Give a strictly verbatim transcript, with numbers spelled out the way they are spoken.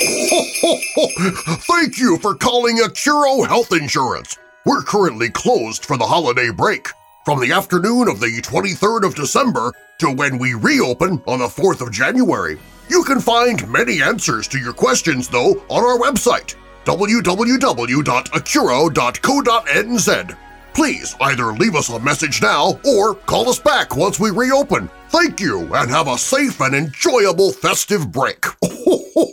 Thank you for calling Accuro Health Insurance. We're currently closed for the holiday break, from the afternoon of the twenty-third of December to when we reopen on the fourth of January. You can find many answers to your questions, though, on our website, w w w dot accuro dot co dot n z. Please either leave us a message now or call us back once we reopen. Thank you, and have a safe and enjoyable festive break.